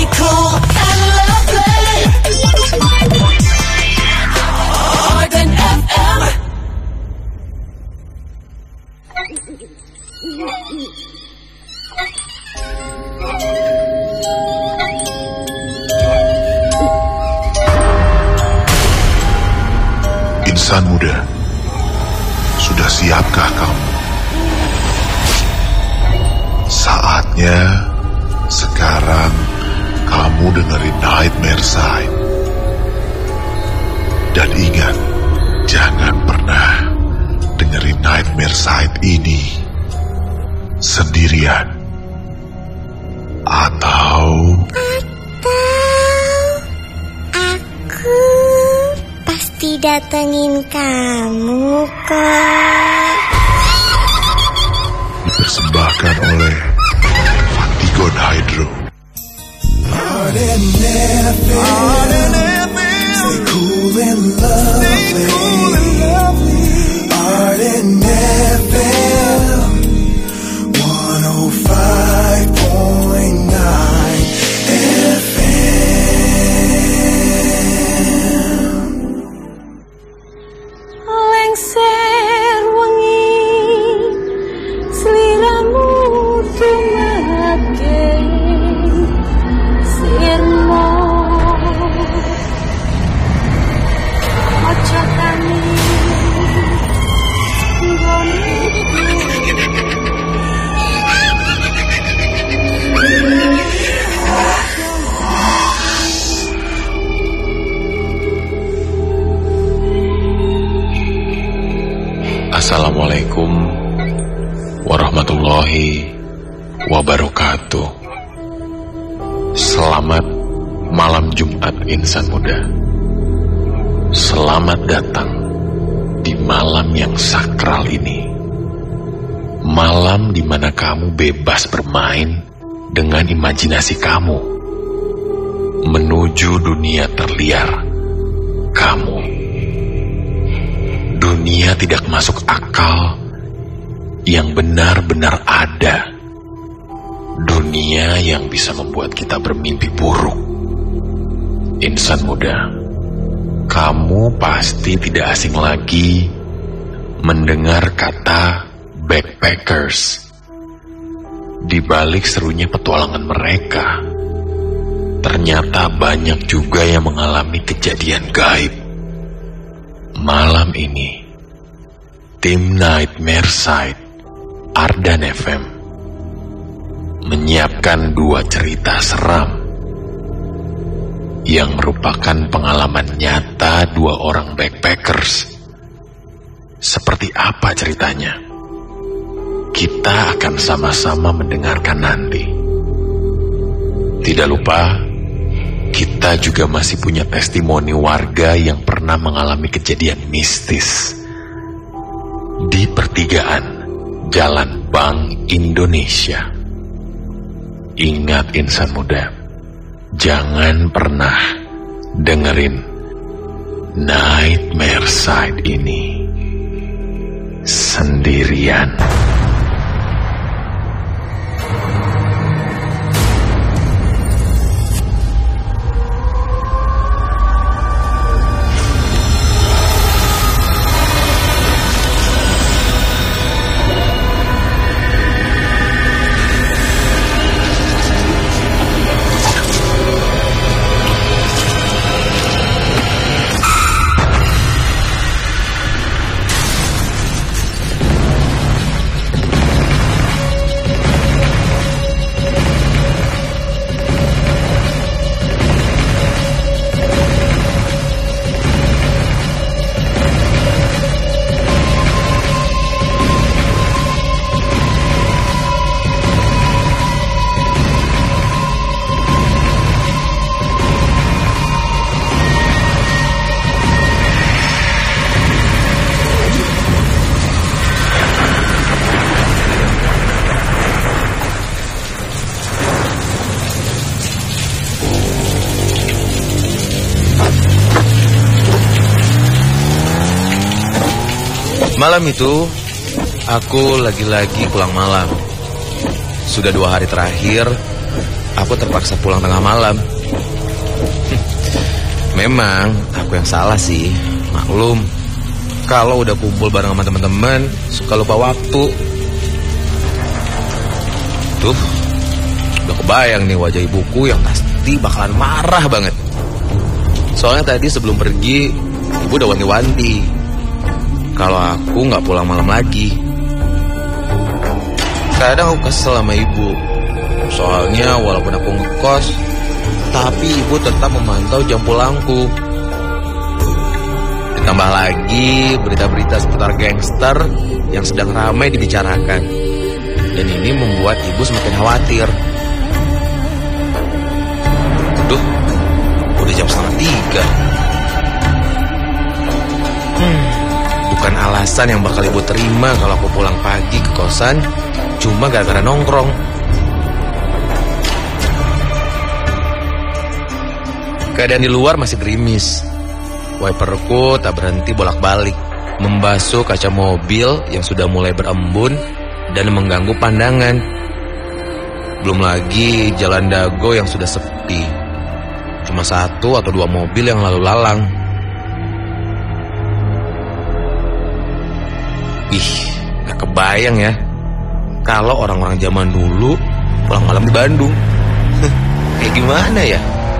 cool and lovely. Arden FM. Insan muda, sudah siapkah kamu? Saatnya sekarang kamu dengerin Nightmare Side. Dan ingat, jangan pernah dengerin Nightmare Side ini sendirian. Atau aku pasti datengin kamu kok. Dipersembahkan oleh Fatigon Hydro. Arden FM. Stay cool and lovely. Arden FM 105.9 FM. Lengser wengi sliramu tumake sirmo ojo tani Assalamualaikum warahmatullahi wabarakatuh. Selamat malam Jumat insan muda. Selamat datang di malam yang sakral ini. Malam di mana kamu bebas bermain dengan imajinasi kamu menuju dunia terliar kamu. Dunia tidak masuk akal yang benar-benar ada. Dunia yang bisa membuat kita bermimpi buruk. Insan muda, kamu pasti tidak asing lagi mendengar kata backpackers. Di balik serunya petualangan mereka, ternyata banyak juga yang mengalami kejadian gaib. Malam ini, tim Nightmare Side Arden FM menyiapkan 2 cerita seram yang merupakan pengalaman nyata 2 orang backpackers. Seperti apa ceritanya? Kita akan sama-sama mendengarkan nanti. Tidak lupa, kita juga masih punya testimoni warga yang pernah mengalami kejadian mistis di pertigaan Jalan Bank Indonesia. Ingat insan muda, jangan pernah dengerin Nightmare Side ini sendirian. Malam itu, aku lagi-lagi pulang malam. Sudah 2 hari terakhir, aku terpaksa pulang tengah malam. Memang aku yang salah sih, maklum. Kalau udah kumpul bareng sama teman-teman, suka lupa waktu. Tuh, udah kebayang nih wajah ibuku yang pasti bakalan marah banget. Soalnya tadi sebelum pergi, ibu udah wanti-wanti kalau aku nggak pulang malam lagi. Kadang aku kesel sama ibu, soalnya walaupun aku ngekos, tapi ibu tetap memantau jam pulangku. Ditambah lagi berita-berita seputar gangster yang sedang ramai dibicarakan. Dan ini membuat ibu semakin khawatir. Duh, udah jam 2:30. Bukan alasan yang bakal ibu terima kalau aku pulang pagi ke kosan cuma gara-gara nongkrong. Keadaan di luar masih gerimis. Wiperku tak berhenti bolak-balik, membasuh kaca mobil yang sudah mulai berembun dan mengganggu pandangan. Belum lagi jalan dago yang sudah sepi. Cuma 1 atau 2 mobil yang lalu lalang. Ih, gak kebayang ya kalau orang-orang zaman dulu pulang malam di Bandung. Kayak gimana ya?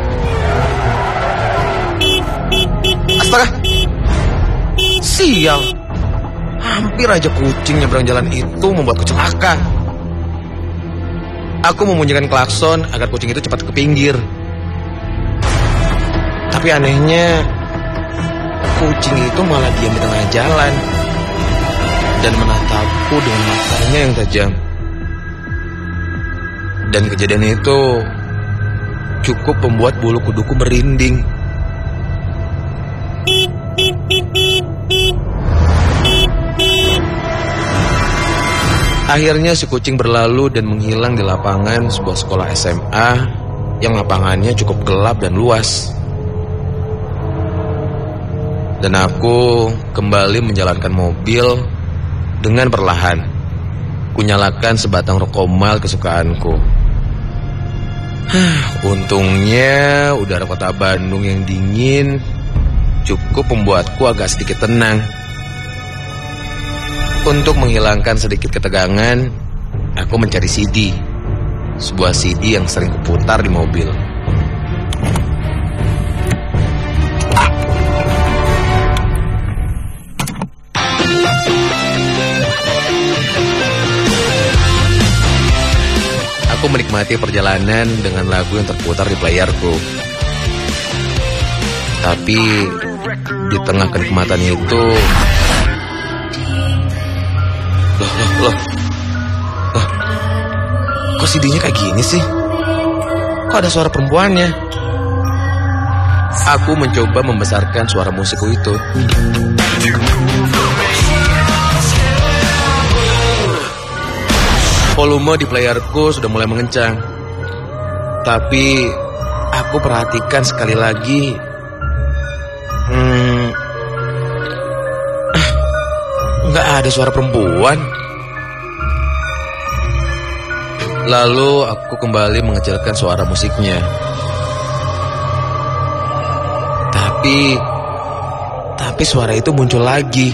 Astaga, sial. Hampir aja kucing nyebrang jalan itu membuatku celaka. Aku membunyikan klakson agar kucing itu cepat ke pinggir. Tapi anehnya, kucing itu malah diam di tengah jalan dan menatapku dengan matanya yang tajam. Dan kejadian itu cukup membuat bulu kuduku merinding. Akhirnya si kucing berlalu dan menghilang di lapangan sebuah sekolah SMA yang lapangannya cukup gelap dan luas. Dan aku kembali menjalankan mobil dengan perlahan. Kunyalakan sebatang rokok mal kesukaanku. Untungnya udara kota Bandung yang dingin cukup membuatku agak sedikit tenang. Untuk menghilangkan sedikit ketegangan, aku mencari CD. Sebuah CD yang sering kuputar di mobil. Aku menikmati perjalanan dengan lagu yang terputar di playerku. Tapi di tengah kenikmatan itu, Loh, kok CD-nya kayak gini sih? Kok ada suara perempuannya? Aku mencoba membesarkan suara musikku itu. Volume di playerku sudah mulai mengencang. Tapi aku perhatikan sekali lagi. Nggak ada suara perempuan. Lalu aku kembali mengecilkan suara musiknya. Tapi suara itu muncul lagi.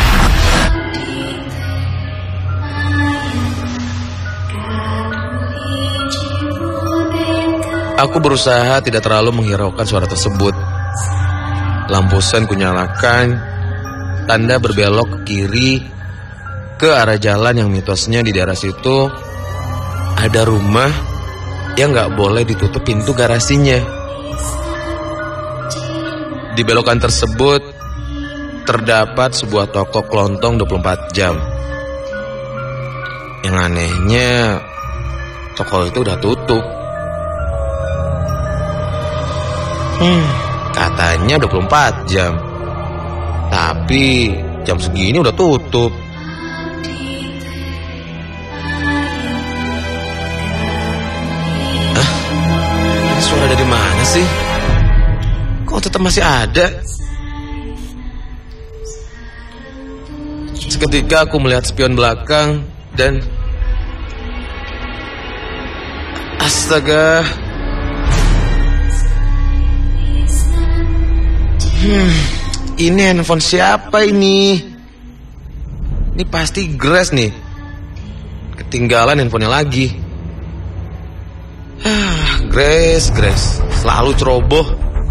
Aku berusaha tidak terlalu menghiraukan suara tersebut. Lampu sen kunyalakan. Tanda berbelok ke kiri ke arah jalan yang mitosnya di daerah situ ada rumah yang gak boleh ditutup pintu garasinya. Di belokan tersebut terdapat sebuah toko kelontong 24 jam. Yang anehnya toko itu udah tutup. Katanya 24 jam. Tapi jam segini udah tutup. Ini suara dari mana sih? Kok tetap masih ada? Seketika aku melihat spion belakang dan Astaga. Ini handphone siapa ini? Ini pasti Grace nih. Ketinggalan handphonenya lagi. Grace selalu ceroboh.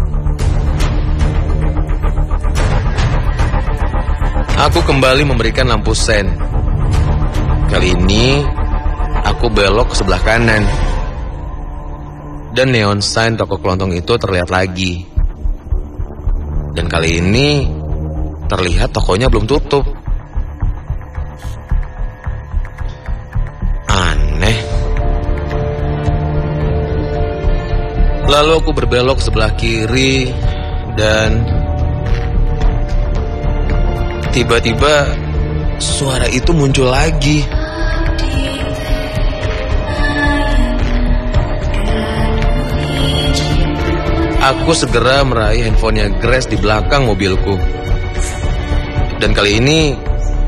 Aku kembali memberikan lampu sen. Kali ini aku belok ke sebelah kanan. Dan neon sign toko kelontong itu terlihat lagi. Dan kali ini terlihat tokonya belum tutup. Aneh. Lalu aku berbelok ke sebelah kiri dan tiba-tiba suara itu muncul lagi. Aku segera meraih handphonenya Grace di belakang mobilku. Dan kali ini,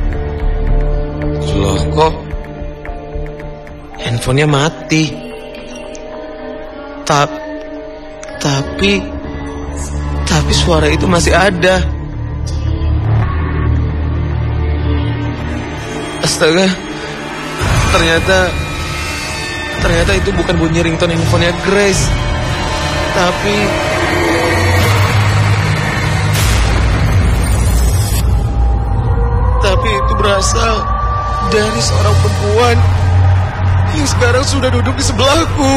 loh kok handphonenya mati. Tapi suara itu masih ada. Astaga, ternyata itu bukan bunyi ringtone handphonenya Grace. Tapi itu berasal dari seorang perempuan yang sekarang sudah duduk di sebelahku.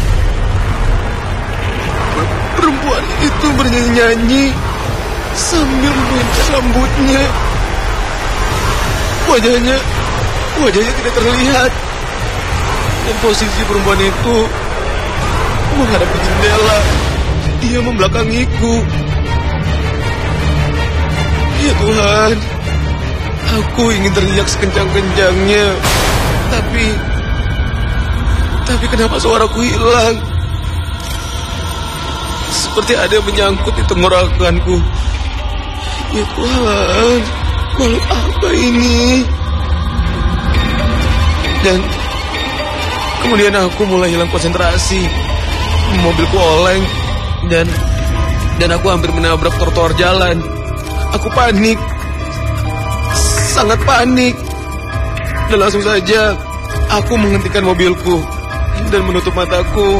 Perempuan itu bernyanyi-nyanyi sambil mengguncang rambutnya. Wajahnya tidak terlihat. Dan posisi perempuan itu menghadap ke jendela. Dia membelakangiku. Ya Tuhan, aku ingin teriak sekencang-kencangnya. Tapi kenapa suaraku hilang? Seperti ada yang menyangkut di tenggorokanku. Ya Tuhan, makhluk apa ini? Dan kemudian aku mulai hilang konsentrasi. Mobilku oleng dan aku hampir menabrak trotoar jalan. Aku panik, sangat panik. Dan langsung saja aku menghentikan mobilku dan menutup mataku.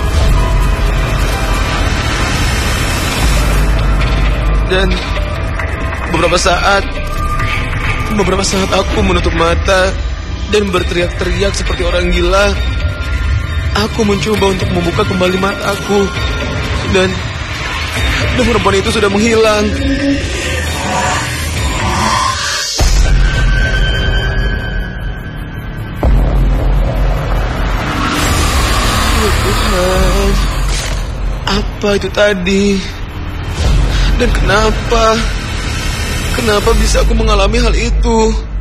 Dan beberapa saat aku menutup mata dan berteriak-teriak seperti orang gila. Aku mencoba untuk membuka kembali mataku dan perempuan itu sudah menghilang. Ya Tuhan, apa itu tadi? Dan kenapa bisa aku mengalami hal itu?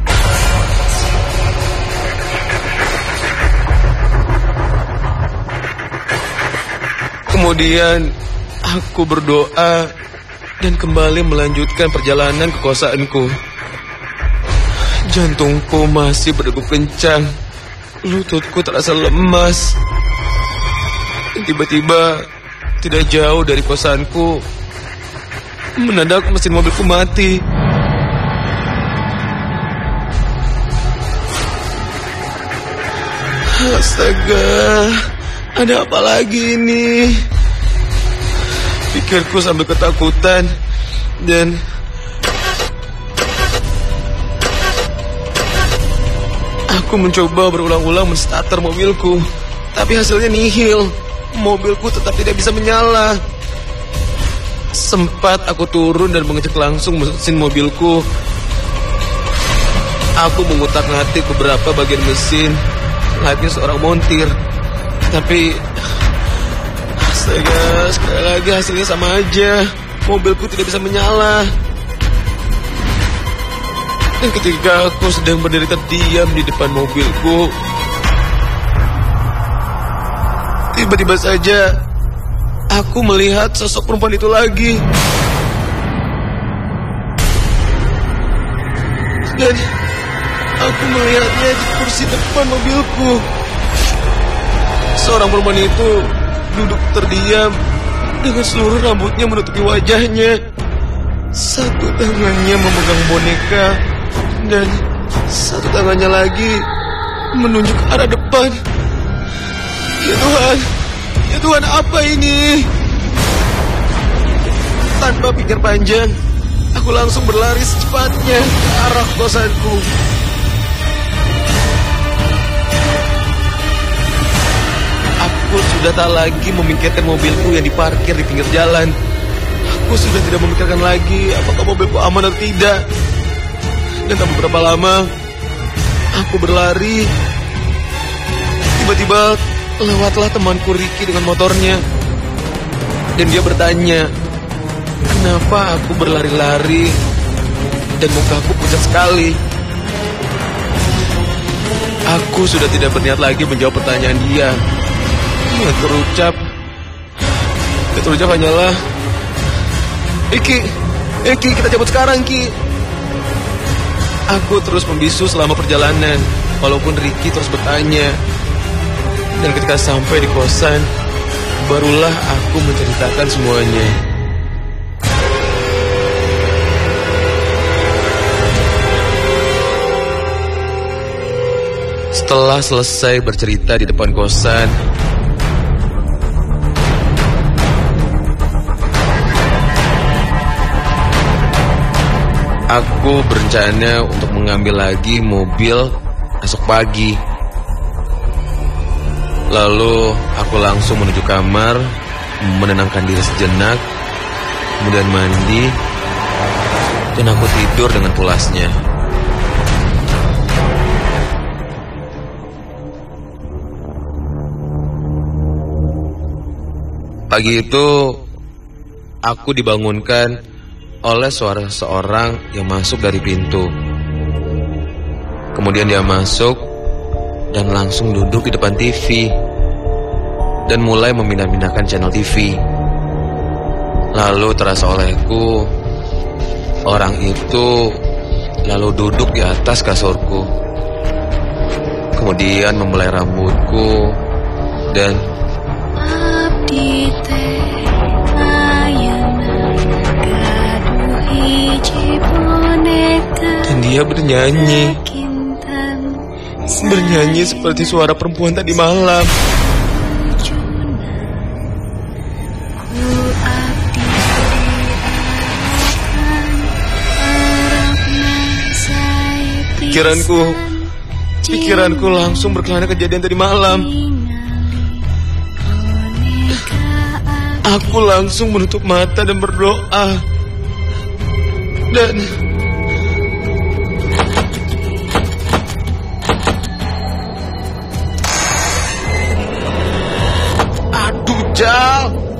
Kemudian aku berdoa dan kembali melanjutkan perjalanan ke kosanku. Jantungku masih berdegup kencang, lututku terasa lemas. Dan tiba-tiba, tidak jauh dari kosanku, mendadak mesin mobilku mati. Astaga, ada apa lagi ini? Pikirku sambil ketakutan dan aku mencoba berulang-ulang menstarter mobilku, tapi hasilnya nihil. Mobilku tetap tidak bisa menyala. Sempat aku turun dan mengecek langsung mesin mobilku. Aku mengutak-ngatik beberapa bagian mesin layaknya seorang montir. Tapi astaga, sekali lagi hasilnya sama aja. Mobilku tidak bisa menyala. Dan ketika aku sedang berdiri terdiam di depan mobilku, tiba-tiba saja aku melihat sosok perempuan itu lagi. Dan aku melihatnya di kursi depan mobilku. Seorang perempuan itu duduk terdiam dengan seluruh rambutnya menutupi wajahnya. Satu tangannya memegang boneka dan satu tangannya lagi menunjuk ke arah depan. Ya Tuhan, apa ini? Tanpa pikir panjang, aku langsung berlari secepatnya ke arah kosanku. Aku sudah tak lagi memikirkan mobilku yang diparkir di pinggir jalan. Aku sudah tidak memikirkan lagi apakah mobilku aman atau tidak. Dan tak beberapa lama, aku berlari. Tiba-tiba lewatlah temanku Ricky dengan motornya. Dan dia bertanya, kenapa aku berlari-lari dan mukaku pucat sekali. Aku sudah tidak berniat lagi menjawab pertanyaan dia. Yang terucap hanyalah, Ki, kita cabut sekarang, Ki. Aku terus membisu selama perjalanan, walaupun Ricky terus bertanya. Dan ketika sampai di kosan, barulah aku menceritakan semuanya. Setelah selesai bercerita di depan kosan, aku berencana untuk mengambil lagi mobil esok pagi. Lalu aku langsung menuju kamar, menenangkan diri sejenak, kemudian mandi, dan aku tidur dengan pulasnya. Pagi itu, aku dibangunkan oleh suara seseorang yang masuk dari pintu. Kemudian dia masuk dan langsung duduk di depan TV dan mulai memindah-mindahkan channel TV. Lalu terasa olehku, orang itu lalu duduk di atas kasurku. Kemudian memulai rambutku dan Abdi teh ayana gaduh hiji boneka. Dan dia bernyanyi seperti suara perempuan tadi malam. Pikiranku langsung berkelana kejadian tadi malam. Aku langsung menutup mata dan berdoa. Dan aduh, Jal,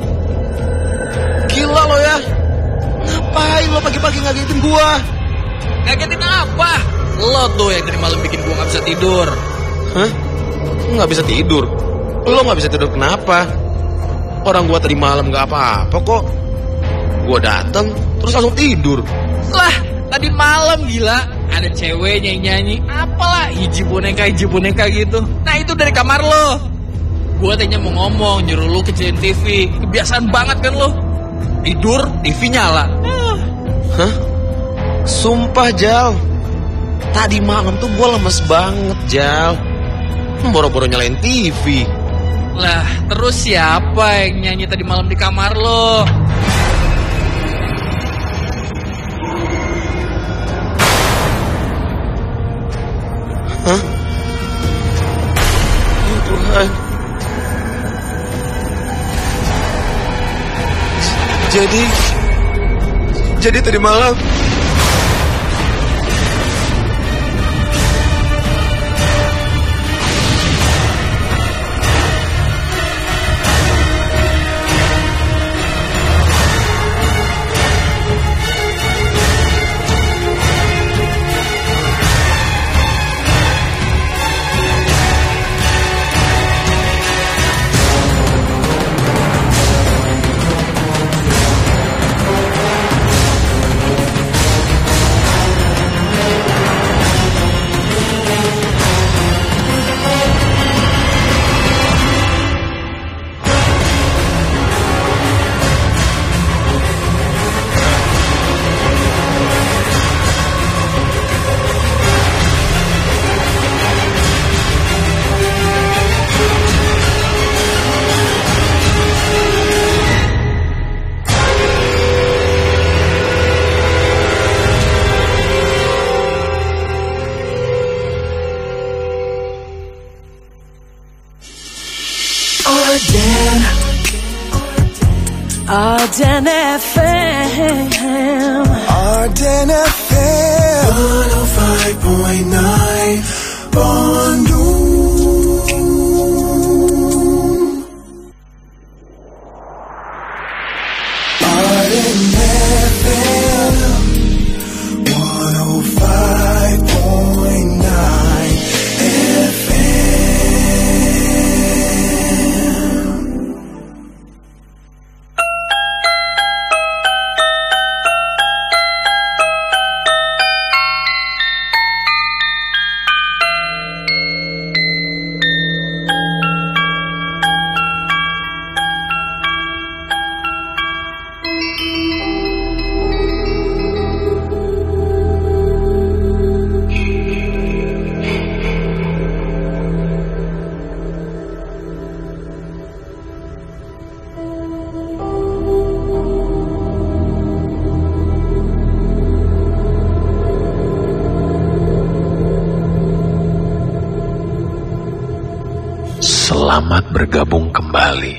gila lo ya. Ngapain lo pagi-pagi ngagetin gua? Ngagetin apa? Lo tuh yang dari malam bikin gua gak bisa tidur. Hah? Gak bisa tidur? Lo gak bisa tidur kenapa? Orang gua tadi malam gak apa-apa kok. Gua dateng terus langsung tidur. Lah, tadi malam gila ada cewek nyanyi-nyanyi. Apalah, hiji boneka gitu. Nah itu dari kamar lo. Gua tadinya mau ngomong, nyuruh lo kecilin TV. Kebiasaan banget kan lo. Tidur, TV nyala. Hah? Sumpah, Jal, tadi malam tuh gue lemes banget, Jal. Boro-boro nyalain TV. Lah, terus siapa yang nyanyi tadi malam di kamar lo? Hah? Ya Tuhan. Jadi tadi malam Arden FM. Arden FM 105.9 Bandung. Arden FM 105.9 Selamat bergabung kembali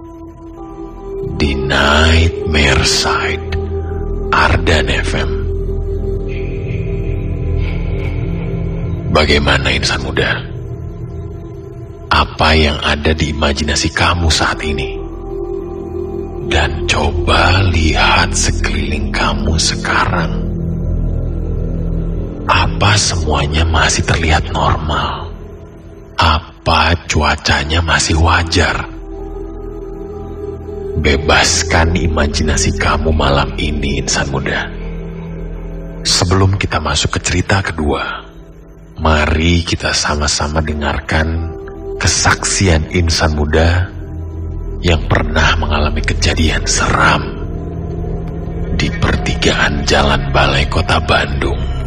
di Nightmare Side Arden FM. Bagaimana insan muda? Apa yang ada di imajinasi kamu saat ini? Dan coba lihat sekeliling kamu sekarang. Apa semuanya masih terlihat normal? Apa cuacanya masih wajar? Bebaskan imajinasi kamu malam ini, insan muda. Sebelum kita masuk ke cerita kedua, mari kita sama-sama dengarkan kesaksian insan muda yang pernah mengalami kejadian seram di pertigaan Jalan Balai Kota Bandung.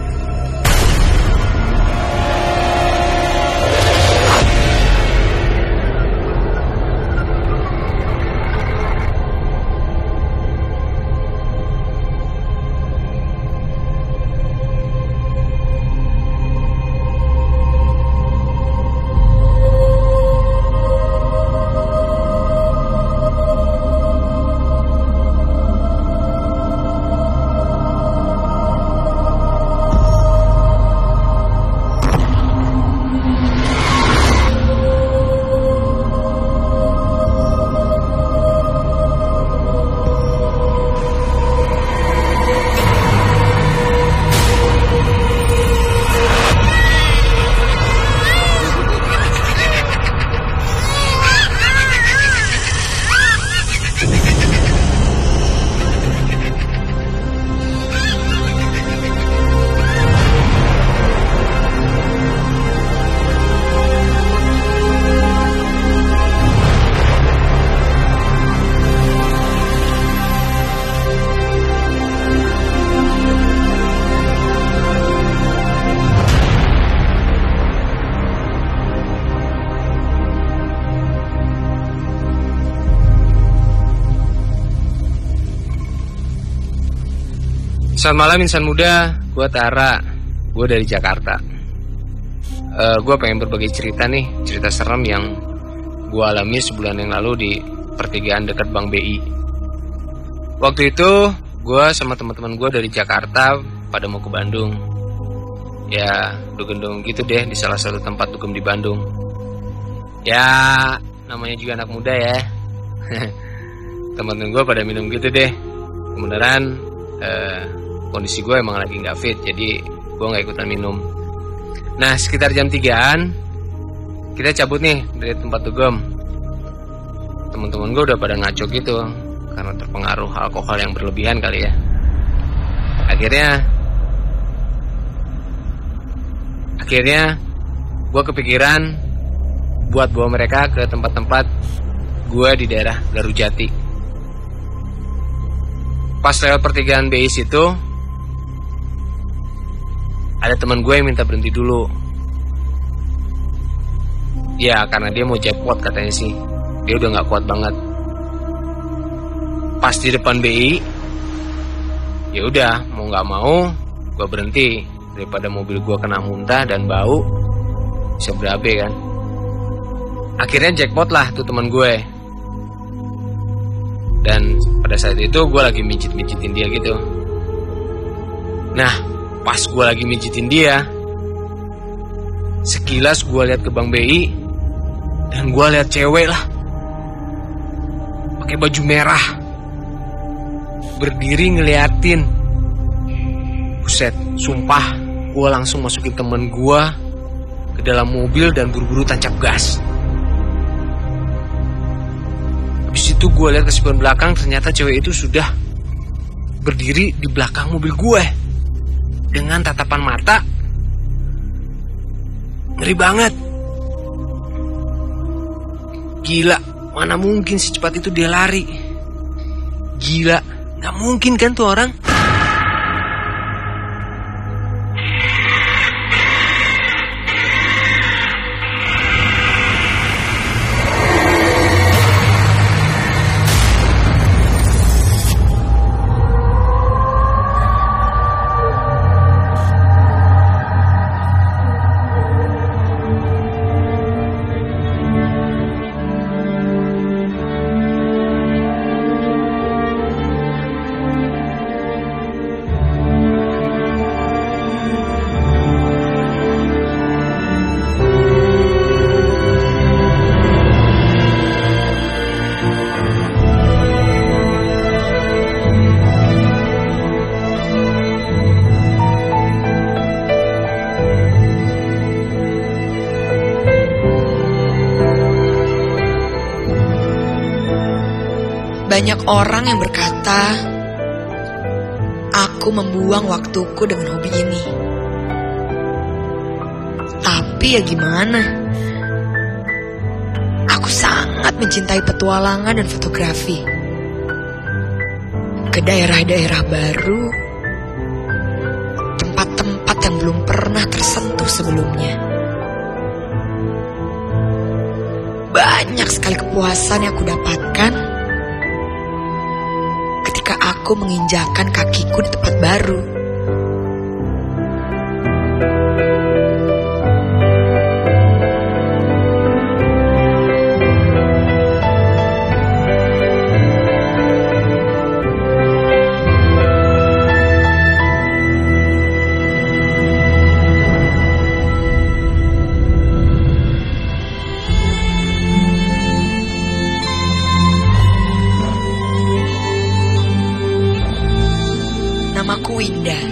Selamat malam insan muda, gue Tara, gue dari Jakarta. Gue pengen berbagi cerita nih, cerita serem yang gue alami sebulan yang lalu di pertigaan dekat Bank BI. Waktu itu gue sama teman-teman gue dari Jakarta pada mau ke Bandung. Ya, dugem-dugem gitu deh di salah satu tempat dugem di Bandung. Ya, namanya juga anak muda ya. Teman-teman gue pada minum gitu deh. Kebenaran kondisi gue emang lagi gak fit, jadi gue gak ikutan minum. Nah, sekitar jam 3-an kita cabut nih dari tempat dugem. Teman-teman gue udah pada ngaco gitu karena terpengaruh alkohol yang berlebihan kali ya. Akhirnya gue kepikiran buat bawa mereka ke tempat-tempat gue di daerah Garujati. Pas lewat pertigaan BI situ, ada teman gue yang minta berhenti dulu. Ya, karena dia mau jackpot katanya sih. Dia udah gak kuat banget. Pas di depan BI, ya udah mau gak mau gue berhenti. Daripada mobil gue kena muntah dan bau, bisa berabe kan. Akhirnya jackpot lah tuh teman gue. Dan pada saat itu gue lagi mijit-mijitin dia gitu. Nah, pas gue lagi mijitin dia, sekilas gue lihat ke Bang BI, dan gue lihat cewek lah, pakai baju merah, berdiri ngeliatin. Buset, sumpah, gue langsung masukin temen gue ke dalam mobil dan buru-buru tancap gas. Habis itu gue lihat ke spion belakang, ternyata cewek itu sudah berdiri di belakang mobil gue dengan tatapan mata ngeri banget. Gila, mana mungkin secepat itu dia lari? Gila, gak mungkin kan tuh orang? Banyak orang yang berkata, aku membuang waktuku dengan hobi ini. Tapi ya gimana? Aku sangat mencintai petualangan dan fotografi. Ke daerah-daerah baru, tempat-tempat yang belum pernah tersentuh sebelumnya. Banyak sekali kepuasan yang aku dapatkan ketika aku menginjakan kakiku di tempat baru. Namaku Winda.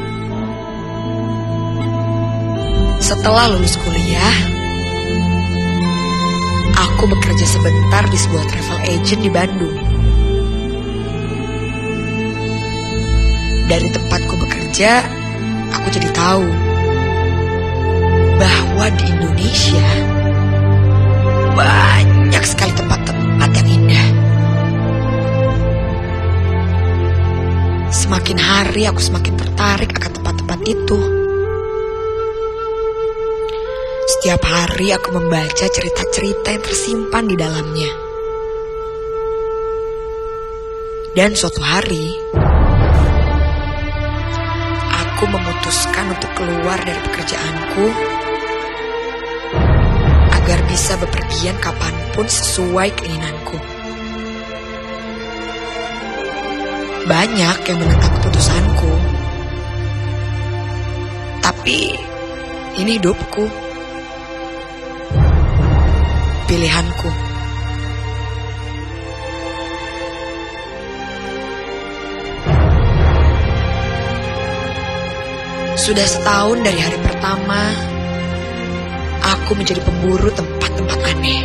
Setelah lulus kuliah, aku bekerja sebentar di sebuah travel agent di Bandung. Dari tempatku bekerja, aku jadi tahu bahwa di Indonesia banyak sekali tempat-tempat yang indah. Semakin hari aku semakin tertarik akan tempat-tempat itu. Setiap hari aku membaca cerita-cerita yang tersimpan di dalamnya. Dan suatu hari, aku memutuskan untuk keluar dari pekerjaanku agar bisa bepergian kapanpun sesuai keinginanku. Banyak yang menentang keputusanku, tapi ini hidupku, pilihanku. Sudah setahun dari hari pertama, aku menjadi pemburu tempat-tempat aneh.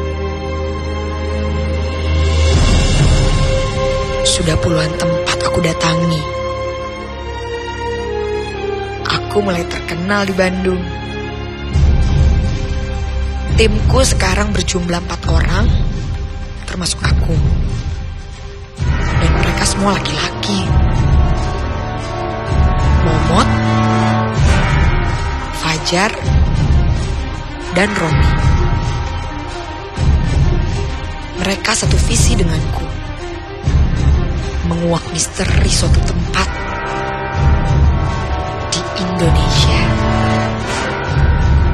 Sudah puluhan tempat aku datangi. Aku mulai terkenal di Bandung. Timku sekarang berjumlah 4 orang, termasuk aku. Dan mereka semua laki-laki. Momot, Fajar, dan Romi. Mereka satu visi denganku, menguak misteri suatu tempat di Indonesia.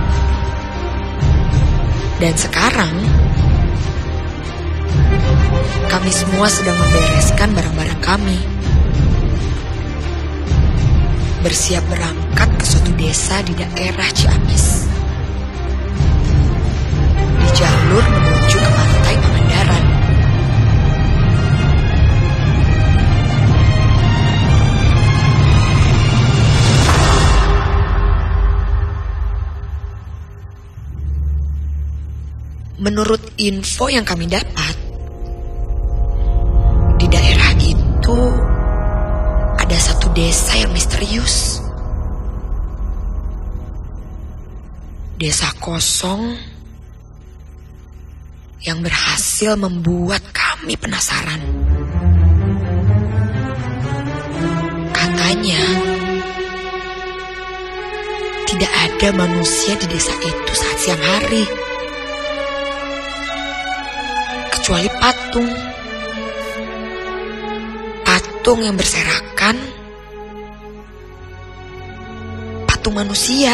Dan sekarang kami semua sedang membereskan barang-barang kami. Bersiap berangkat ke suatu desa di daerah Ciamis. Di jalur menuju ke pantai Pangandaran. Menurut info yang kami dapat, di daerah itu ada satu desa yang misterius. Desa kosong yang berhasil membuat kami penasaran. Katanya, tidak ada manusia di desa itu saat siang hari. Kecuali patung. Patung yang berserakan. Patung manusia.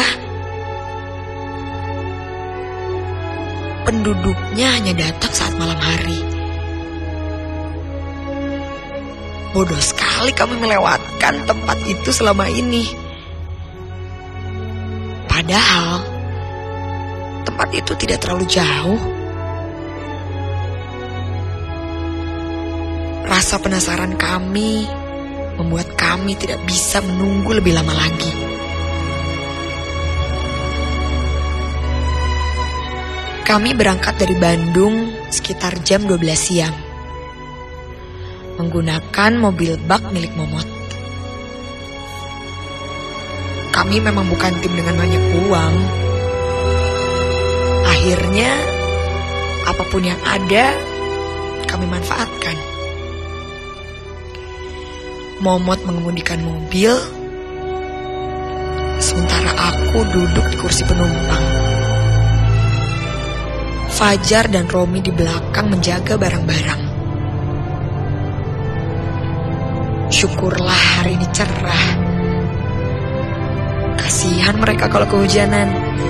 Penduduknya hanya datang saat malam hari. Bodoh sekali kami melewatkan tempat itu selama ini. Padahal tempat itu tidak terlalu jauh. Rasa penasaran kami membuat kami tidak bisa menunggu lebih lama lagi. Kami berangkat dari Bandung sekitar jam 12 siang. Menggunakan mobil bak milik Momot. Kami memang bukan tim dengan banyak uang. Akhirnya, apapun yang ada, kami manfaatkan. Momot mengemudikan mobil, sementara aku duduk di kursi penumpang. Fajar dan Romi di belakang menjaga barang-barang. Syukurlah hari ini cerah. Kasihan mereka kalau kehujanan.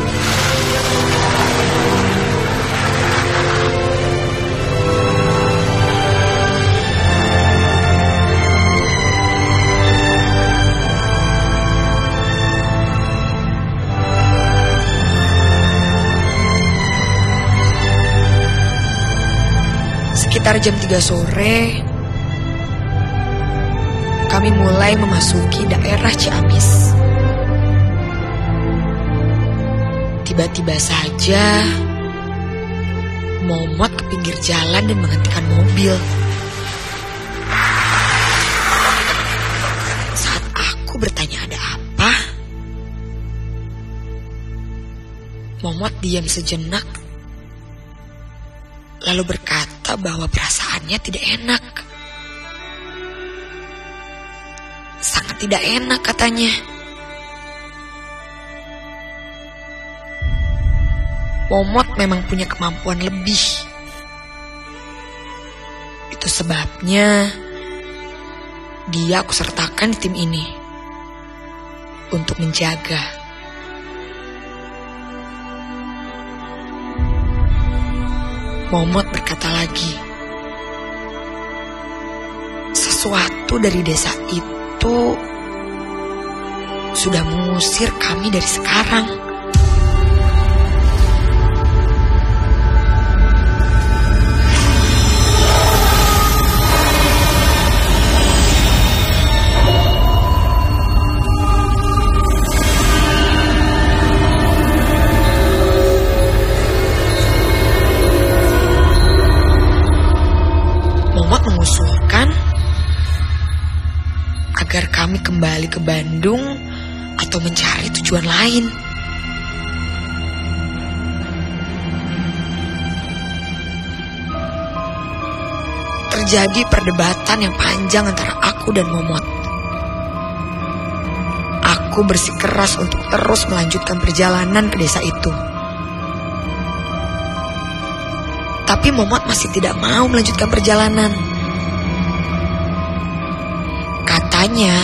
Sekitar jam 3 sore, kami mulai memasuki daerah Ciamis. Tiba-tiba saja, Momot ke pinggir jalan dan menghentikan mobil. Saat aku bertanya ada apa, Momot diam sejenak, lalu berkata bahwa perasaannya tidak enak. Sangat tidak enak katanya. Momot memang punya kemampuan lebih. Itu sebabnya dia aku sertakan di tim ini untuk menjaga. Momot berkata lagi, sesuatu dari desa itu sudah mengusir kami dari sekarang. Mengusulkan agar kami kembali ke Bandung atau mencari tujuan lain. Terjadi perdebatan yang panjang antara aku dan Momot. Aku bersikeras untuk terus melanjutkan perjalanan ke desa itu. Tapi Momot masih tidak mau melanjutkan perjalanan. Katanya,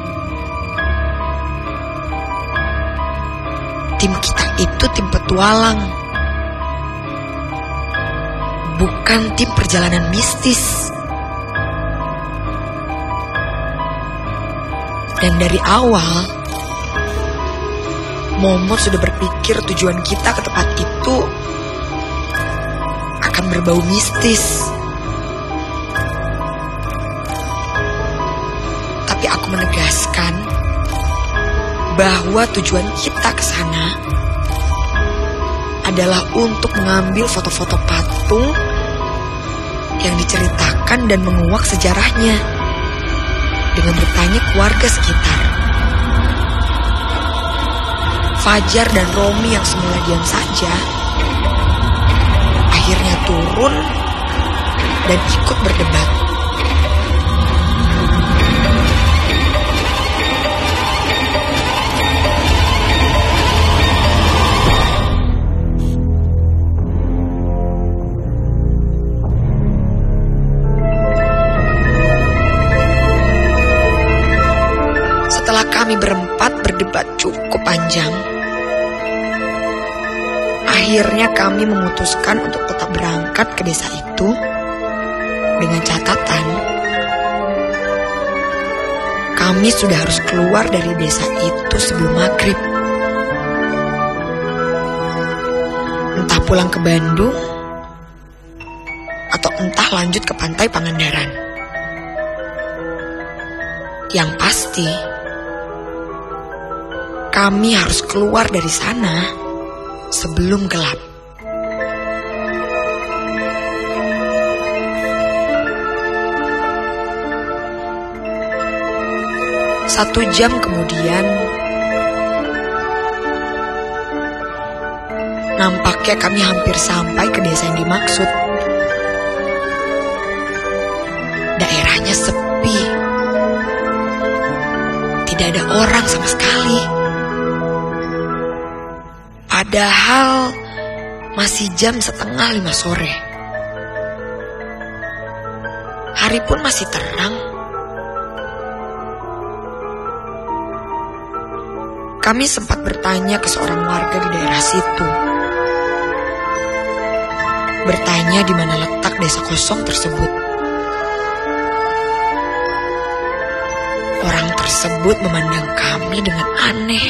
tim kita itu tim petualang, bukan tim perjalanan mistis. Dan dari awal, Momot sudah berpikir tujuan kita ke tempat itu akan berbau mistis. Tapi aku menegaskan bahwa tujuan kita ke sana adalah untuk mengambil foto-foto patung yang diceritakan dan menguak sejarahnya dengan bertanya ke warga sekitar. Fajar dan Romi yang semula diam saja akhirnya turun dan ikut berdebat. Setelah kami berempat berdebat cukup panjang, akhirnya kami memutuskan untuk tetap berangkat ke desa itu dengan catatan kami sudah harus keluar dari desa itu sebelum maghrib. Entah pulang ke Bandung atau entah lanjut ke pantai Pangandaran. Yang pasti, kami harus keluar dari sana sebelum gelap. Satu jam kemudian, nampaknya kami hampir sampai ke desa yang dimaksud. Daerahnya sepi, tidak ada orang sama sekali. Padahal masih jam 4:30 sore. Hari pun masih terang. Kami sempat bertanya ke seorang warga di daerah situ. Bertanya di mana letak desa kosong tersebut. Orang tersebut memandang kami dengan aneh.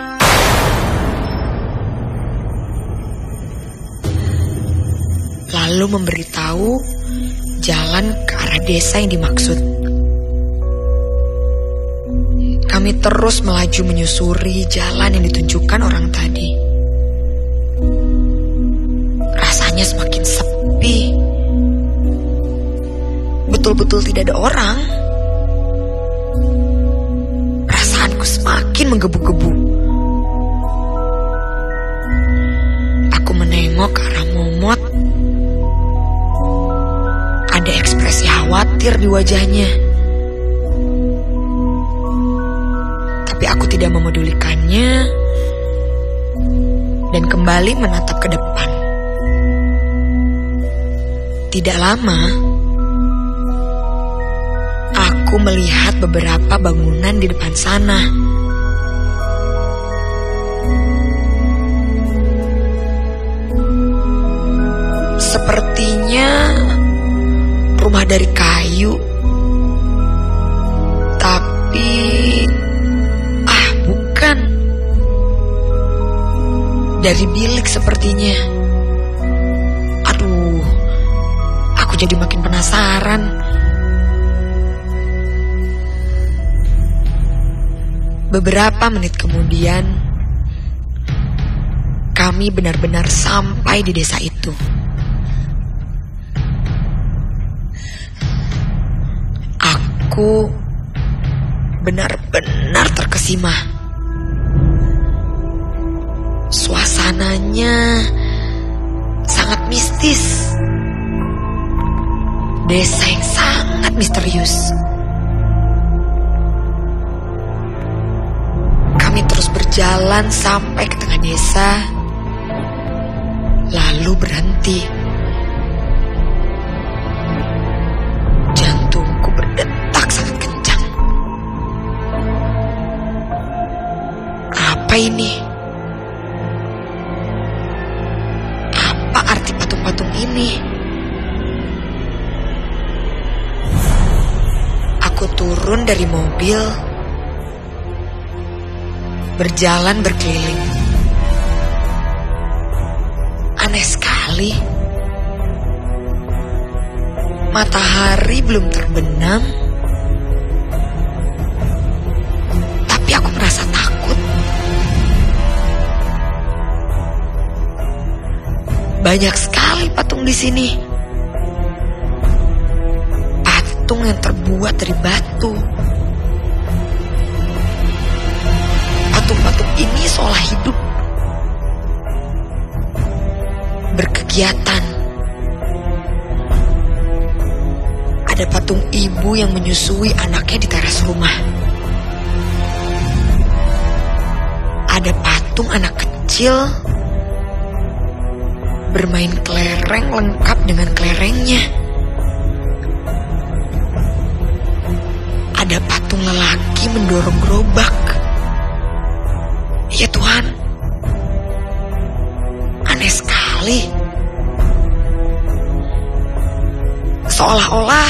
Lalu memberitahu jalan ke arah desa yang dimaksud. Kami terus melaju menyusuri jalan yang ditunjukkan orang tadi. Rasanya semakin sepi. Betul-betul tidak ada orang. Perasaanku semakin menggebu-gebu. Aku menengok ke arah Momot. Ada ekspresi khawatir di wajahnya. Tapi aku tidak memedulikannya dan kembali menatap ke depan. Tidak lama, aku melihat beberapa bangunan di depan sana. Sepertinya rumah dari kayu, tapi bukan. Dari bilik sepertinya. Aduh, aku jadi makin penasaran. Beberapa menit kemudian, kami benar-benar sampai di desa itu. Aku benar-benar terkesima. Suasananya sangat mistis. Desa yang sangat misterius. Kami terus berjalan sampai ke tengah desa, lalu berhenti. Jantungku berdetak sangat kencang. Apa ini? Apa arti patung-patung ini? Aku turun dari mobil berjalan berkeliling. Aneh sekali. Matahari belum terbenam, tapi aku merasa takut. Banyak sekali patung di sini. Patung yang terbuat dari batu. Patung-patung ini seolah hidup, berkegiatan. Ada patung ibu yang menyusui anaknya di teras rumah. Ada patung anak kecil bermain kelereng lengkap dengan kelerengnya. Ada patung lelaki mendorong gerobak. Ya Tuhan, aneh sekali. Seolah-olah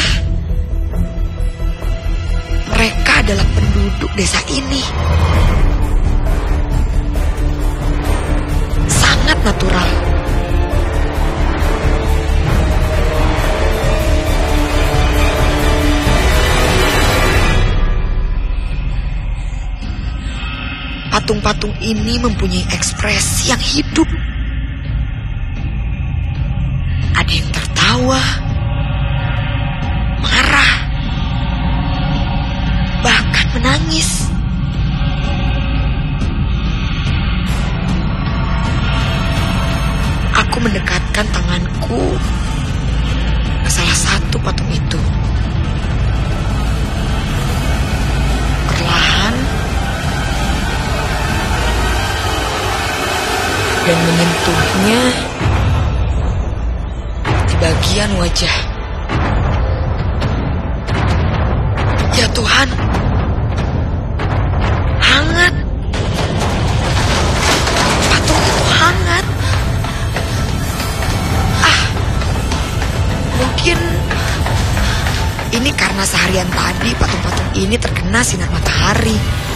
mereka adalah penduduk desa ini. Sangat natural. Patung-patung ini mempunyai ekspresi yang hidup. Ada yang tertawa, marah, bahkan menangis. Aku mendekatkan tanganku ke salah satu patung itu. Perlahan dan menyentuhnya di bagian wajah. Ya Tuhan, hangat. Patung itu hangat. Mungkin ini karena seharian tadi patung-patung ini terkena sinar matahari.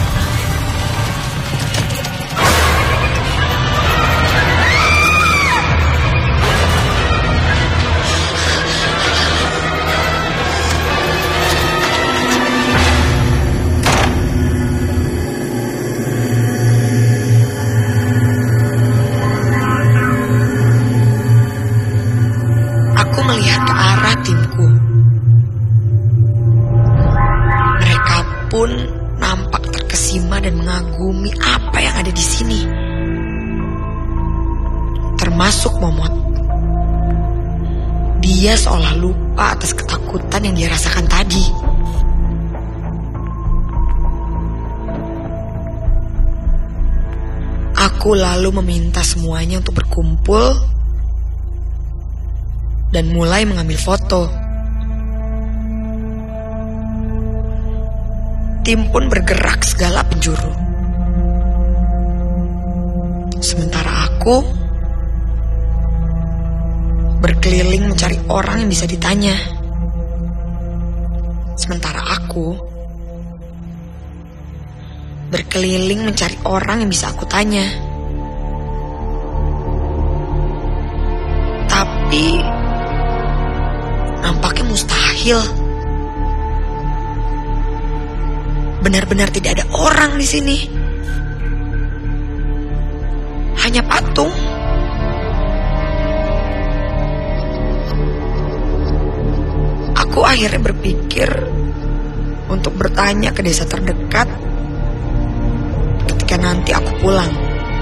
Melihat ke arah timku. Mereka pun nampak terkesima dan mengagumi apa yang ada di sini. Termasuk Momot. Dia seolah lupa atas ketakutan yang dia rasakan tadi. Aku lalu meminta semuanya untuk berkumpul dan mulai mengambil foto. Tim pun bergerak segala penjuru. Sementara aku berkeliling mencari orang yang bisa ditanya. Sementara aku berkeliling mencari orang yang bisa aku tanya. Tapi nampaknya mustahil. Benar-benar tidak ada orang di sini. Hanya patung. Aku akhirnya berpikir untuk bertanya ke desa terdekat ketika nanti aku pulang.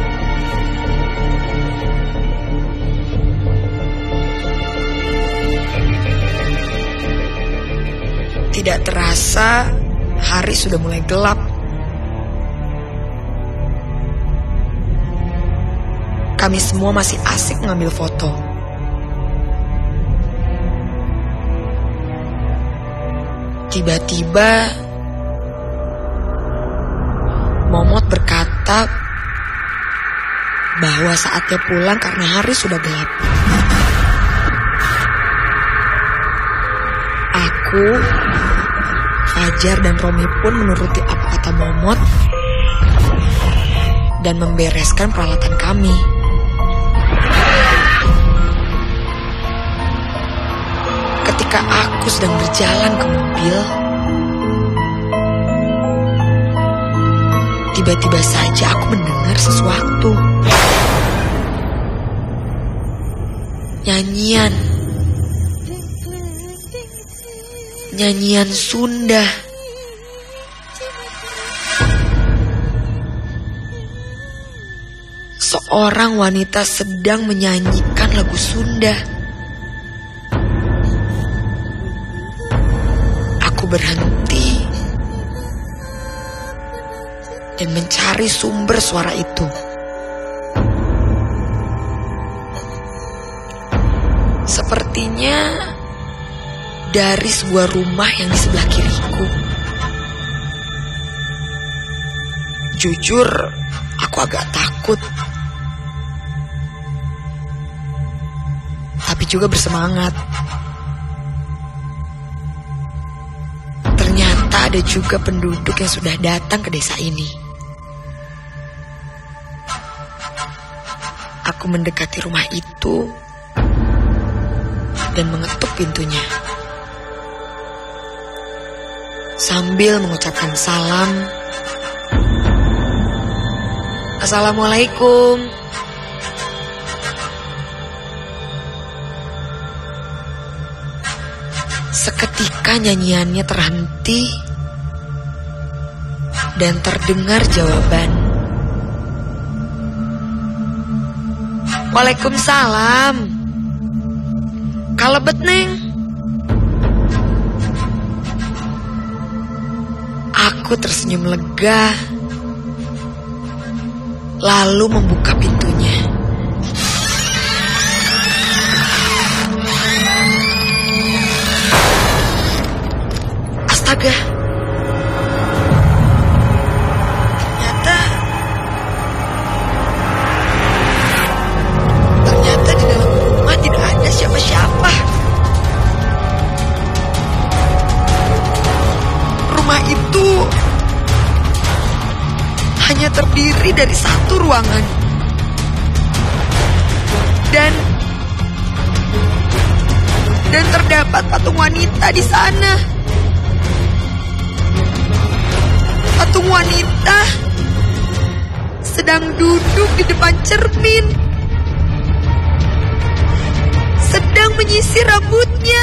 Tidak terasa hari sudah mulai gelap. Kami semua masih asik mengambil foto. Tiba-tiba Momot berkata bahwa saatnya pulang karena hari sudah gelap. Aku, Fajar dan Romi pun menuruti apa kata Momot dan membereskan peralatan kami. Ketika aku sedang berjalan ke mobil, tiba-tiba saja aku mendengar sesuatu. Nyanyian Sunda. Seorang wanita sedang menyanyikan lagu Sunda. Aku berhenti dan mencari sumber suara itu. Sepertinya dari sebuah rumah yang di sebelah kiriku. Jujur, aku agak takut. Tapi juga bersemangat. Ternyata ada juga penduduk yang sudah datang ke desa ini. Aku mendekati rumah itu dan mengetuk pintunya. Sambil mengucapkan salam. Assalamualaikum. Seketika nyanyiannya terhenti dan terdengar jawaban. Waalaikumsalam. Kalebet, Neng. Aku tersenyum lega, lalu membuka pintunya. Astaga. Ternyata di dalam rumah tidak ada siapa-siapa. Rumah itu hanya terdiri dari satu ruangan. Dan terdapat patung wanita di sana. Patung wanita sedang duduk di depan cermin, sedang menyisir rambutnya.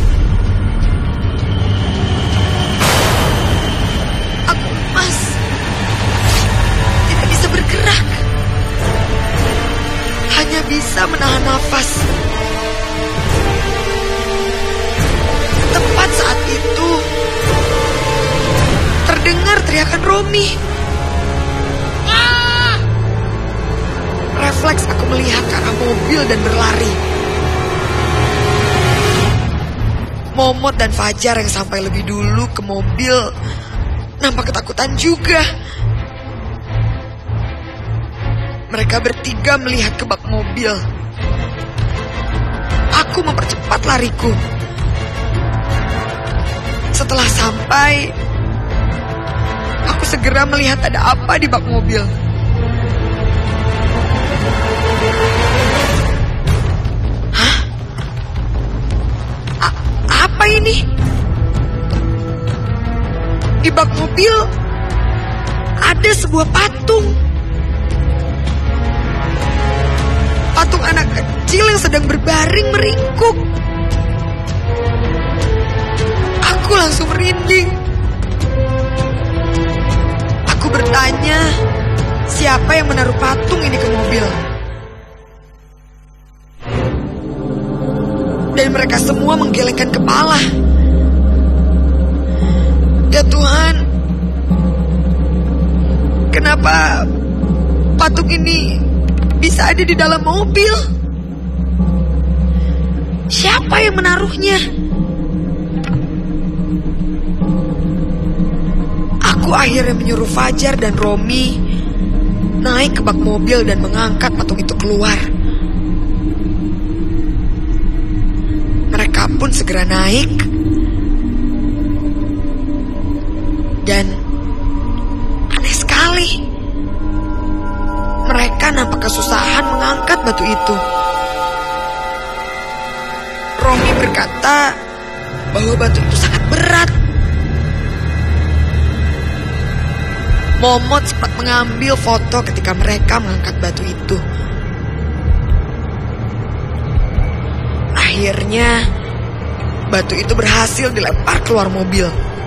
Aku lemas, tidak bisa bergerak, hanya bisa menahan nafas. Tepat saat itu terdengar teriakan Romi. Refleks aku melihat ke arah mobil dan berlari. Momot dan Fajar yang sampai lebih dulu ke mobil nampak ketakutan juga. Mereka bertiga melihat ke bak mobil. Aku mempercepat lariku. Setelah sampai, aku segera melihat ada apa di bak mobil. Hah? Apa ini? Di bak mobil ada sebuah patung. Patung anak kecil yang sedang berbaring meringkuk. Aku langsung merinding. Aku bertanya, siapa yang menaruh patung ini ke mobil? Dan mereka semua menggelengkan kepala. Ya Tuhan, kenapa patung ini bisa ada di dalam mobil? Siapa yang menaruhnya? Aku akhirnya menyuruh Fajar dan Romi naik ke bak mobil dan mengangkat patung itu keluar. Mereka pun segera naik. Dan aneh sekali, mengangkat batu itu. Romi berkata bahwa batu itu sangat berat. Momot sempat mengambil foto ketika mereka mengangkat batu itu. Akhirnya, batu itu berhasil dilempar keluar mobil.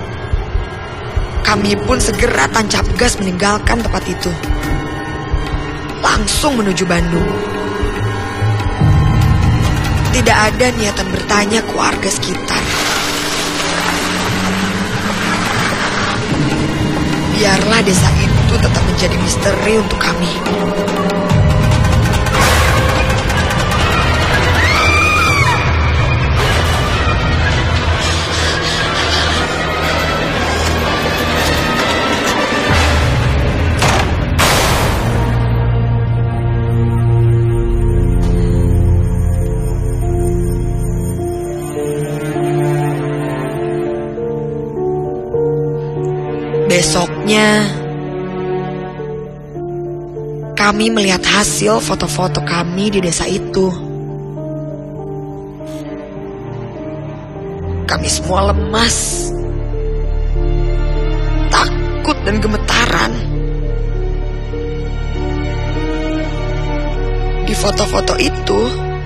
Kami pun segera tancap gas meninggalkan tempat itu. Langsung menuju Bandung. Tidak ada niatan bertanya ke warga sekitar. Biarlah desa itu tetap menjadi misteri untuk kami. Besoknya, kami melihat hasil foto-foto kami di desa itu. Kami semua lemas, takut dan gemetaran. Di foto-foto itu,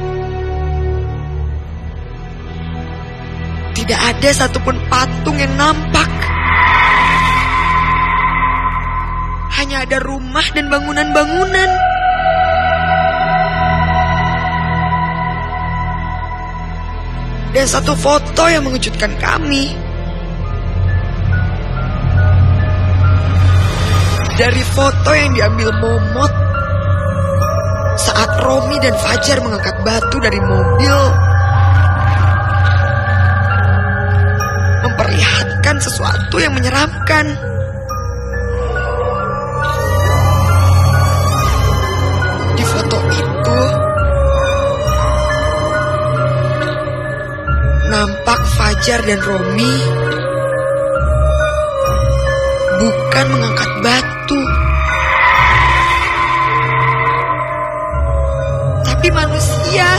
tidak ada satupun patung yang nampak. Hanya ada rumah dan bangunan-bangunan. Dan satu foto yang mengejutkan kami. Dari foto yang diambil Momot saat Romi dan Fajar mengangkat batu dari mobil, memperlihatkan sesuatu yang menyeramkan. Di foto itu nampak Fajar dan Romi bukan mengangkat batu, tapi manusia,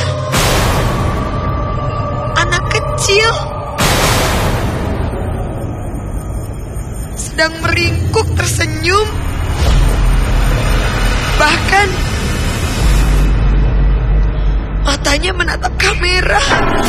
anak kecil, sedang meringkuk tersenyum. Bahkan matanya menatap kamera.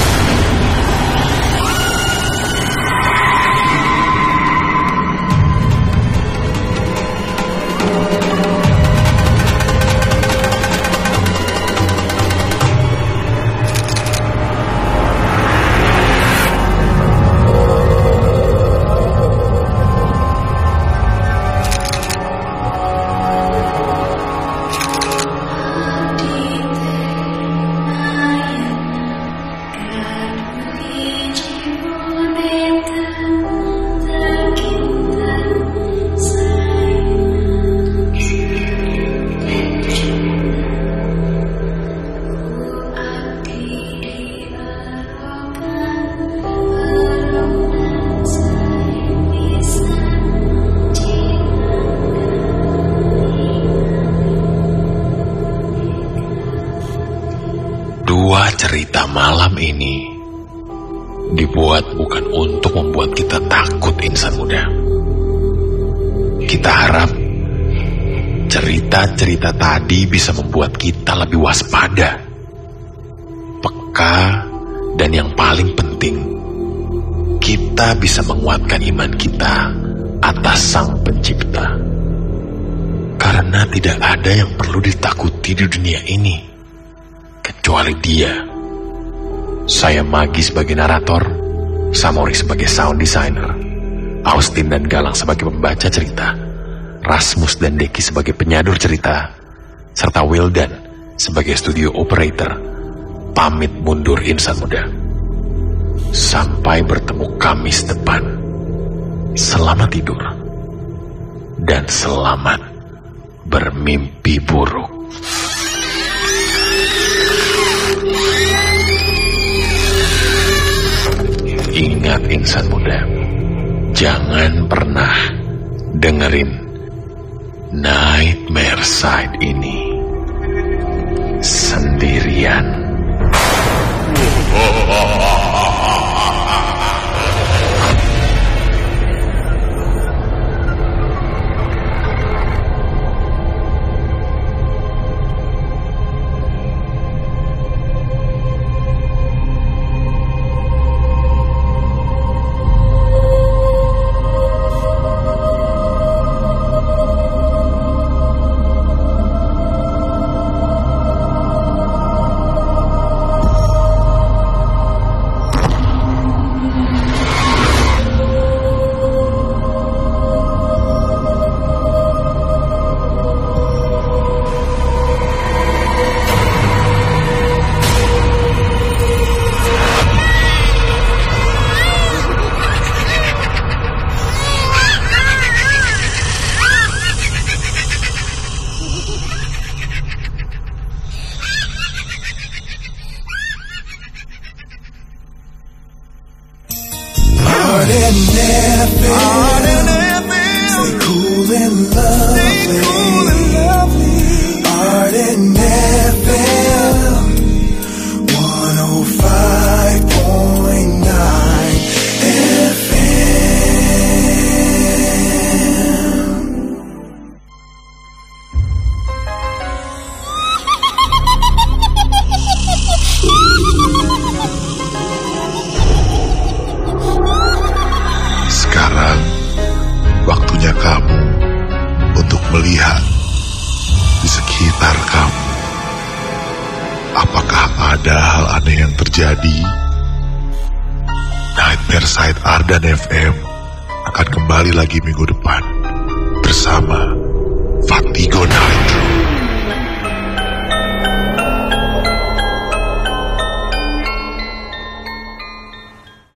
Cerita malam ini dibuat bukan untuk membuat kita takut, insan muda. Kita harap cerita-cerita tadi bisa membuat kita lebih waspada, peka, dan yang paling penting, kita bisa menguatkan iman kita atas Sang Pencipta. Karena tidak ada yang perlu ditakuti di dunia ini kecuali Dia. Saya Magi sebagai narator, Samori sebagai sound designer, Austin dan Galang sebagai pembaca cerita, Rasmus dan Deki sebagai penyadur cerita, serta Wildan sebagai studio operator. Pamit mundur, insan muda. Sampai bertemu Kamis depan. Selamat tidur dan selamat bermimpi buruk. Ingat, insan muda, jangan pernah dengerin Nightmare Side ini. sendirian. Stay cool and lovely. Arden FM 105.9 FM. Sekarang waktunya kamu untuk melihat di sekitar kamu. Apakah ada hal aneh yang terjadi? Nightmare Side Ardan FM akan kembali lagi minggu depan bersama Fatigo Nitro.